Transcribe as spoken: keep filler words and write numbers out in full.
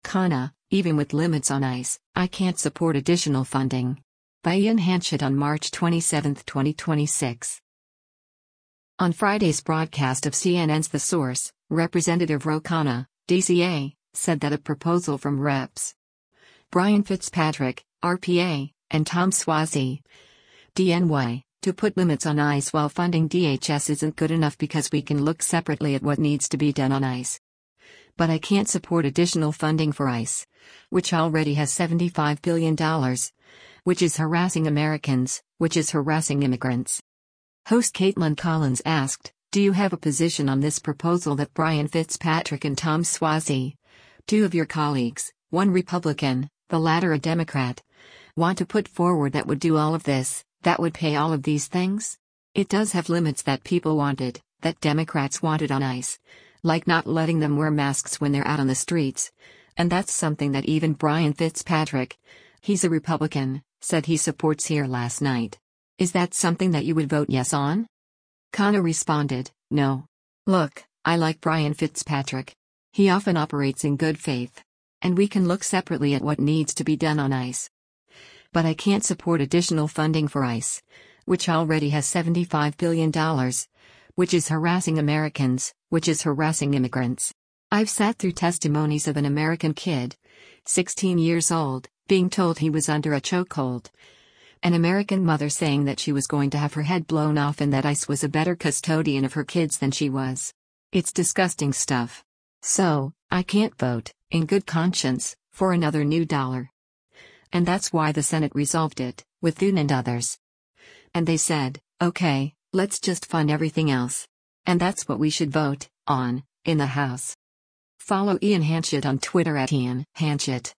Kana, even with limits on ICE, I can't support additional funding. By Ian Hanchett on March twenty-seventh, twenty twenty-six. On Friday's broadcast of C N N's The Source, Representative Ro Khanna, D C A, said that a proposal from Reps Brian Fitzpatrick, R P A, and Tom Suozzi, D N Y, to put limits on ICE while funding D H S isn't good enough because we can look separately at what needs to be done on ICE. But I can't support additional funding for ICE, which already has seventy-five billion dollars, which is harassing Americans, which is harassing immigrants. Host Caitlin Collins asked, "Do you have a position on this proposal that Brian Fitzpatrick and Tom Suozzi, two of your colleagues, one Republican, the latter a Democrat, want to put forward that would do all of this, that would pay all of these things? It does have limits that people wanted, that Democrats wanted on ICE, like not letting them wear masks when they're out on the streets. And that's something that even Brian Fitzpatrick, he's a Republican, said he supports here last night. Is that something that you would vote yes on?" Khanna responded, "No. Look, I like Brian Fitzpatrick. He often operates in good faith. And we can look separately at what needs to be done on ICE. But I can't support additional funding for ICE, which already has seventy-five billion dollars, which is harassing Americans, which is harassing immigrants. I've sat through testimonies of an American kid, sixteen years old, being told he was under a chokehold. An American mother saying that she was going to have her head blown off and that ICE was a better custodian of her kids than she was. It's disgusting stuff. So, I can't vote, in good conscience, for another new dollar. And that's why the Senate resolved it, with Thune and others. And they said, okay, let's just fund everything else. And that's what we should vote on, in the House." Follow Ian Hanchett on Twitter at Ian Hanchett.